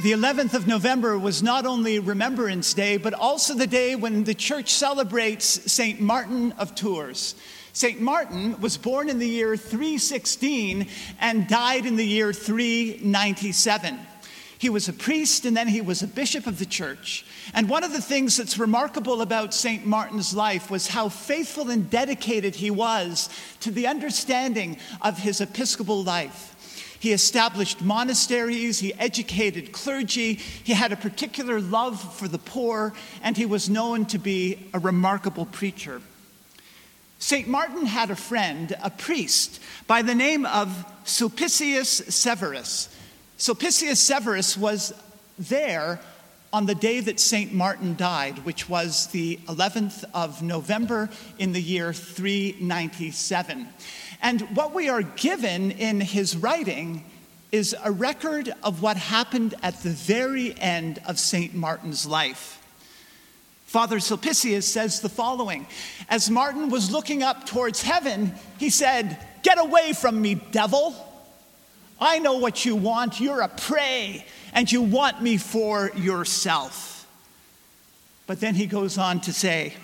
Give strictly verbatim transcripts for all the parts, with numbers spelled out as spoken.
The eleventh of November was not only Remembrance Day, but also the day when the church celebrates Saint Martin of Tours. Saint Martin was born in the year three sixteen and died in the year three ninety-seven. He was a priest and then he was a bishop of the church. And one of the things that's remarkable about Saint Martin's life was how faithful and dedicated he was to the understanding of his episcopal life. He established monasteries, he educated clergy, he had a particular love for the poor, and he was known to be a remarkable preacher. Saint Martin had a friend, a priest, by the name of Sulpicius Severus. Sulpicius Severus was there on the day that Saint Martin died, which was the eleventh of November in the year three ninety-seven. And what we are given in his writing is a record of what happened at the very end of Saint Martin's life. Father Sulpicius says the following: as Martin was looking up towards heaven, he said, "Get away from me, devil. I know what you want. You're a prey, and you want me for yourself." But then he goes on to say,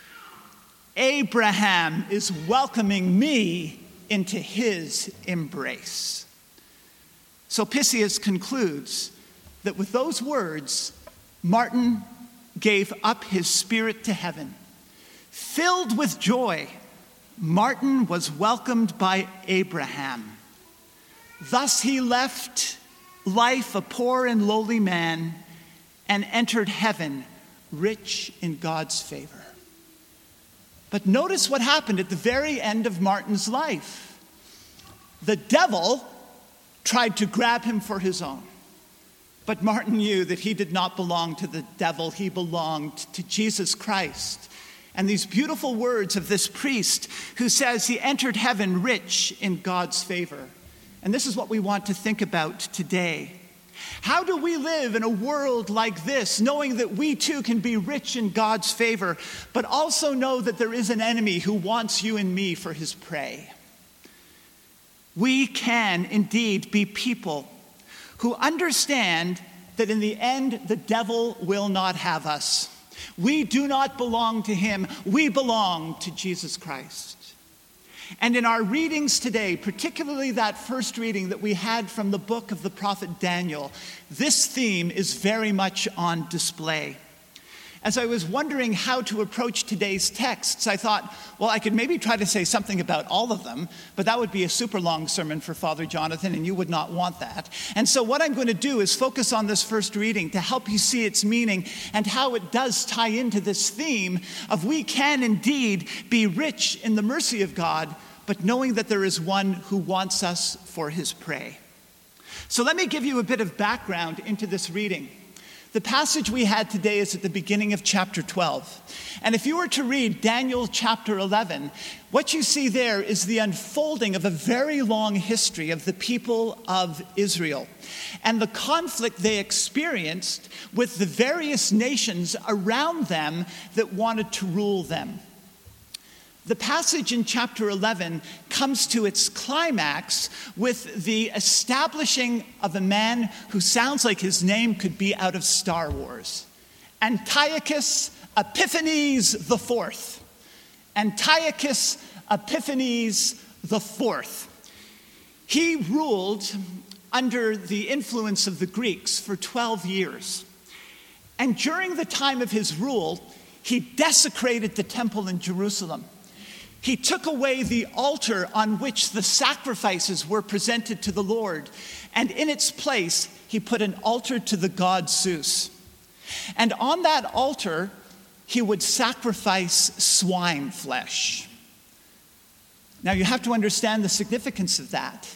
"Abraham is welcoming me into his embrace." Sulpicius concludes that with those words, Martin gave up his spirit to heaven. Filled with joy, Martin was welcomed by Abraham. Thus he left life a poor and lowly man and entered heaven rich in God's favor. But notice what happened at the very end of Martin's life. The devil tried to grab him for his own. But Martin knew that he did not belong to the devil. He belonged to Jesus Christ. And these beautiful words of this priest who says he entered heaven rich in God's favor. And this is what we want to think about today. How do we live in a world like this, knowing that we too can be rich in God's favor, but also know that there is an enemy who wants you and me for his prey? We can indeed be people who understand that in the end, the devil will not have us. We do not belong to him. We belong to Jesus Christ. And in our readings today, particularly that first reading that we had from the book of the prophet Daniel, this theme is very much on display. As I was wondering how to approach today's texts, I thought, well, I could maybe try to say something about all of them, but that would be a super long sermon for Father Jonathan, and you would not want that. And so what I'm going to do is focus on this first reading to help you see its meaning and how it does tie into this theme of we can indeed be rich in the mercy of God, but knowing that there is one who wants us for his prey. So let me give you a bit of background into this reading. The passage we had today is at the beginning of chapter twelve. And if you were to read Daniel chapter eleven, what you see there is the unfolding of a very long history of the people of Israel and the conflict they experienced with the various nations around them that wanted to rule them. The passage in chapter eleven comes to its climax with the establishing of a man who sounds like his name could be out of Star Wars. Antiochus Epiphanes the Fourth. Antiochus Epiphanes the Fourth. He ruled under the influence of the Greeks for twelve years. And during the time of his rule, he desecrated the temple in Jerusalem. He took away the altar on which the sacrifices were presented to the Lord, and in its place, he put an altar to the god Zeus. And on that altar, he would sacrifice swine flesh. Now, you have to understand the significance of that.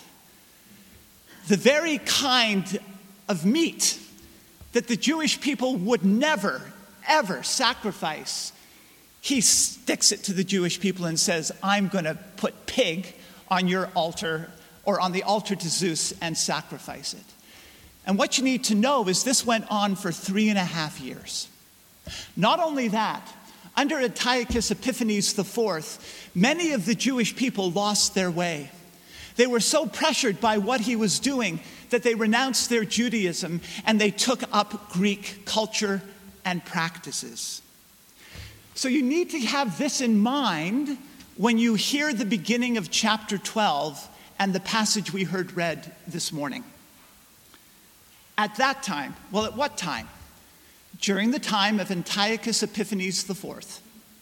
The very kind of meat that the Jewish people would never, ever sacrifice, he sticks it to the Jewish people and says, I'm going to put pig on your altar or on the altar to Zeus and sacrifice it. And what you need to know is this went on for three and a half years. Not only that, under Antiochus Epiphanes the Fourth, many of the Jewish people lost their way. They were so pressured by what he was doing that they renounced their Judaism and they took up Greek culture and practices. So you need to have this in mind when you hear the beginning of chapter twelve and the passage we heard read this morning. At that time, well, at what time? During the time of Antiochus Epiphanes the fourth,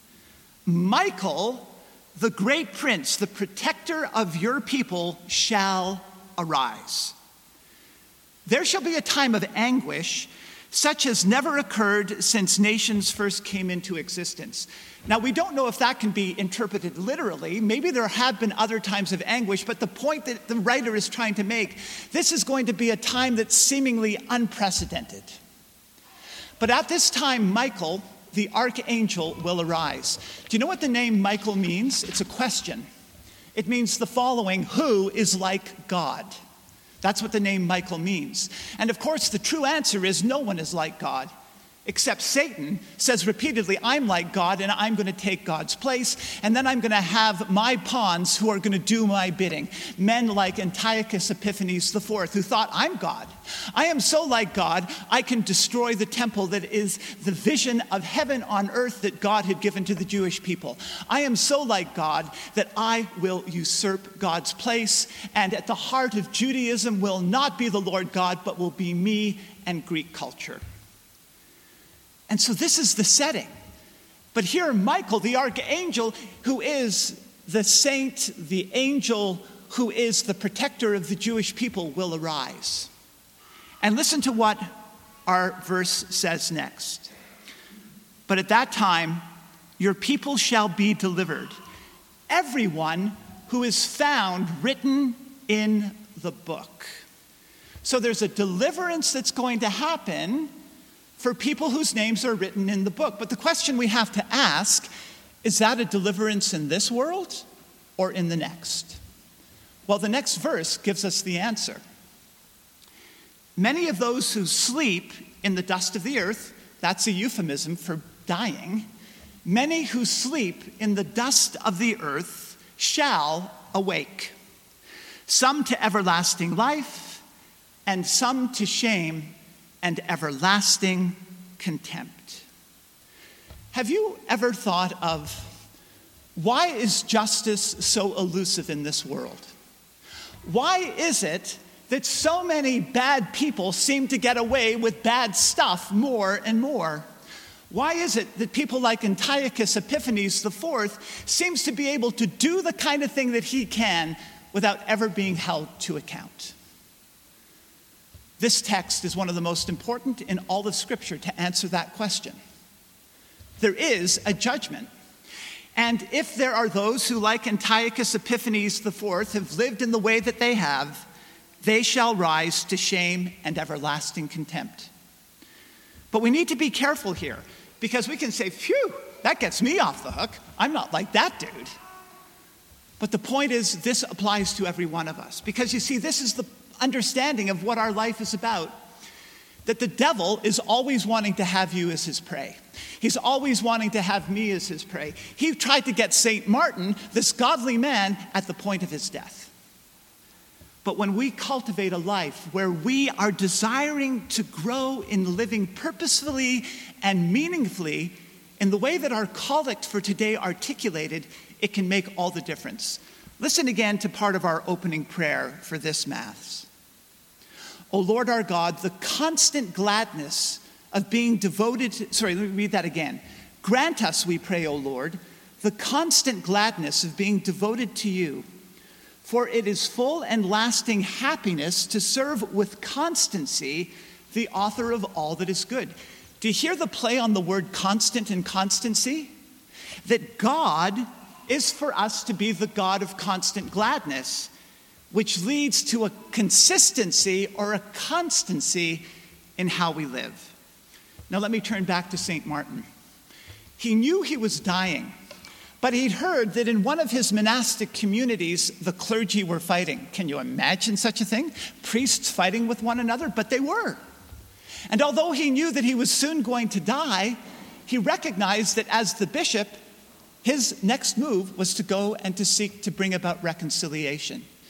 Michael, the great prince, the protector of your people, shall arise. There shall be a time of anguish such as never occurred since nations first came into existence. Now, we don't know if that can be interpreted literally. Maybe there have been other times of anguish, but the point that the writer is trying to make, this is going to be a time that's seemingly unprecedented. But at this time, Michael, the archangel, will arise. Do you know what the name Michael means? It's a question. It means the following: who is like God? That's what the name Michael means. And of course, the true answer is no one is like God, except Satan says repeatedly, I'm like God and I'm going to take God's place, and then I'm going to have my pawns who are going to do my bidding. Men like Antiochus Epiphanes the fourth, who thought, I'm God. I am so like God, I can destroy the temple that is the vision of heaven on earth that God had given to the Jewish people. I am so like God that I will usurp God's place, and at the heart of Judaism will not be the Lord God, but will be me and Greek culture. And so this is the setting. But here Michael, the archangel, who is the saint, the angel, who is the protector of the Jewish people, will arise. And listen to what our verse says next. But at that time, your people shall be delivered, everyone who is found written in the book. So there's a deliverance that's going to happen for people whose names are written in the book. But the question we have to ask, is that a deliverance in this world or in the next? Well, the next verse gives us the answer. Many of those who sleep in the dust of the earth, that's a euphemism for dying, many who sleep in the dust of the earth shall awake, some to everlasting life, and some to shame and everlasting contempt. Have you ever thought of, why is justice so elusive in this world? Why is it that so many bad people seem to get away with bad stuff more and more? Why is it that people like Antiochus Epiphanes the fourth seems to be able to do the kind of thing that he can without ever being held to account? This text is one of the most important in all of Scripture to answer that question. There is a judgment. And if there are those who, like Antiochus Epiphanes the fourth, have lived in the way that they have, they shall rise to shame and everlasting contempt. But we need to be careful here, because we can say, phew, that gets me off the hook. I'm not like that dude. But the point is, this applies to every one of us. Because you see, this is the understanding of what our life is about, that the devil is always wanting to have you as his prey. He's always wanting to have me as his prey. He tried to get Saint Martin, this godly man, at the point of his death. But when we cultivate a life where we are desiring to grow in living purposefully and meaningfully in the way that our collect for today articulated, it can make all the difference. Listen again to part of our opening prayer for this Mass. O Lord our God, the constant gladness of being devoted to, sorry, let me read that again. Grant us, we pray, O Lord, the constant gladness of being devoted to you, for it is full and lasting happiness to serve with constancy the author of all that is good. Do you hear the play on the word constant and constancy? That God is for us to be the God of constant gladness, which leads to a consistency or a constancy in how we live. Now let me turn back to Saint Martin. He knew he was dying, but he'd heard that in one of his monastic communities, the clergy were fighting. Can you imagine such a thing? Priests fighting with one another, but they were. And although he knew that he was soon going to die, he recognized that as the bishop, his next move was to go and to seek to bring about reconciliation.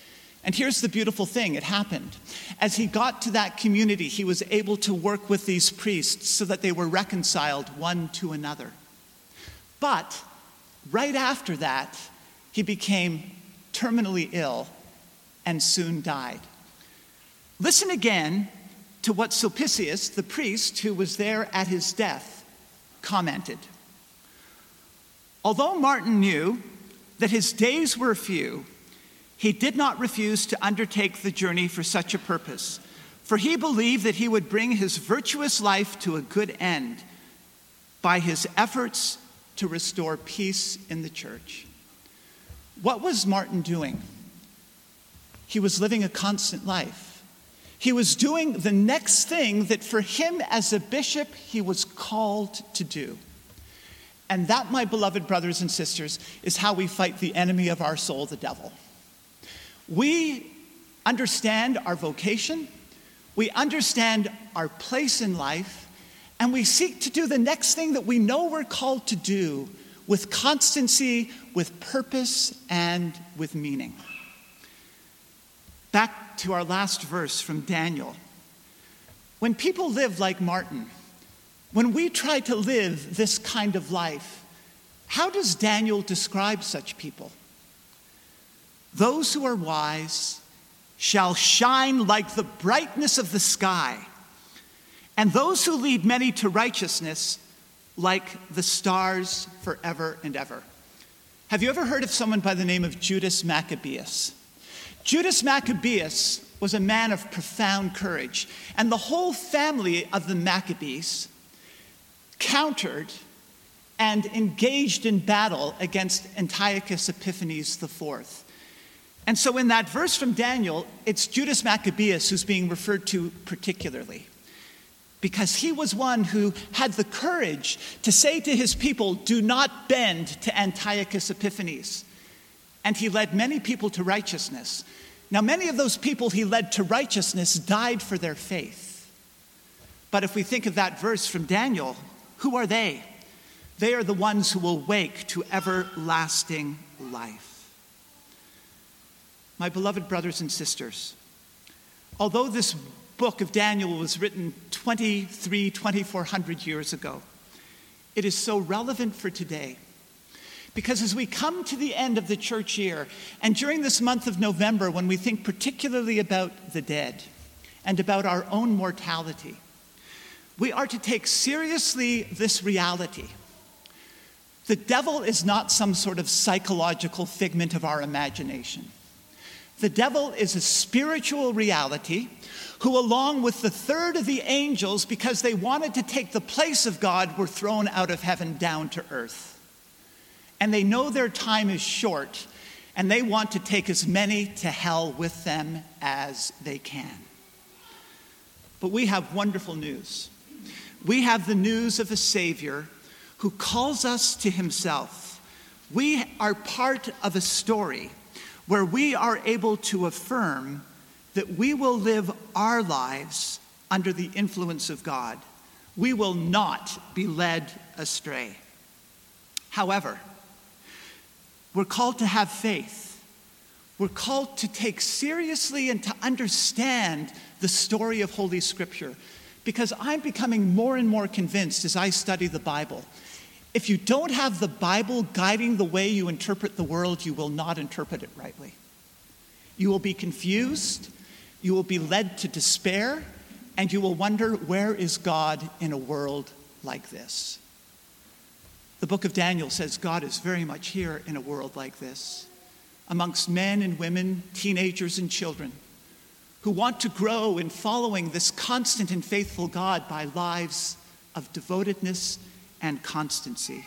And here's the beautiful thing, it happened. As he got to that community, he was able to work with these priests so that they were reconciled one to another. But right after that, he became terminally ill and soon died. Listen again to what Sulpicius, the priest who was there at his death, commented. Although Martin knew that his days were few, he did not refuse to undertake the journey for such a purpose, for he believed that he would bring his virtuous life to a good end by his efforts to restore peace in the church. What was Martin doing? He was living a constant life. He was doing the next thing that for him as a bishop he was called to do. And that, my beloved brothers and sisters, is how we fight the enemy of our soul, the devil. We understand our vocation, we understand our place in life, and we seek to do the next thing that we know we're called to do with constancy, with purpose, and with meaning. Back to our last verse from Daniel. When people live like Martin, when we try to live this kind of life, how does Daniel describe such people? Those who are wise shall shine like the brightness of the sky, and those who lead many to righteousness like the stars forever and ever. Have you ever heard of someone by the name of Judas Maccabeus? Judas Maccabeus was a man of profound courage, and the whole family of the Maccabees countered and engaged in battle against Antiochus Epiphanes the Fourth. And so in that verse from Daniel, it's Judas Maccabeus who's being referred to particularly, because he was one who had the courage to say to his people, do not bend to Antiochus Epiphanes. And he led many people to righteousness. Now, many of those people he led to righteousness died for their faith. But if we think of that verse from Daniel, who are they? They are the ones who will wake to everlasting life. My beloved brothers and sisters, although this book of Daniel was written twenty-three, twenty-four hundred years ago, it is so relevant for today. Because as we come to the end of the church year, and during this month of November, when we think particularly about the dead and about our own mortality, we are to take seriously this reality. The devil is not some sort of psychological figment of our imagination. The devil is a spiritual reality who, along with the third of the angels, because they wanted to take the place of God, were thrown out of heaven down to earth. And they know their time is short, and they want to take as many to hell with them as they can. But we have wonderful news. We have the news of a Savior who calls us to himself. We are part of a story where we are able to affirm that we will live our lives under the influence of God. We will not be led astray. However, we're called to have faith. We're called to take seriously and to understand the story of Holy Scripture, because I'm becoming more and more convinced as I study the Bible. If you don't have the Bible guiding the way you interpret the world, you will not interpret it rightly. You will be confused, you will be led to despair, and you will wonder, where is God in a world like this? The book of Daniel says God is very much here in a world like this, amongst men and women, teenagers and children, who want to grow in following this constant and faithful God by lives of devotedness and constancy.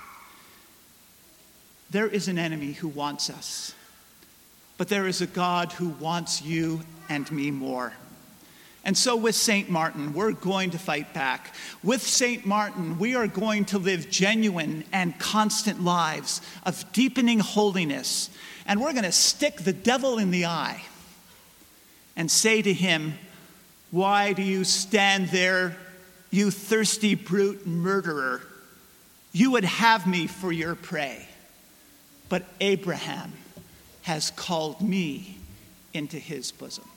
There is an enemy who wants us, but there is a God who wants you and me more. And so with Saint Martin, we're going to fight back. With Saint Martin, we are going to live genuine and constant lives of deepening holiness. And we're going to stick the devil in the eye and say to him, why do you stand there, you thirsty brute murderer? You would have me for your prey. But Abraham has called me into his bosom.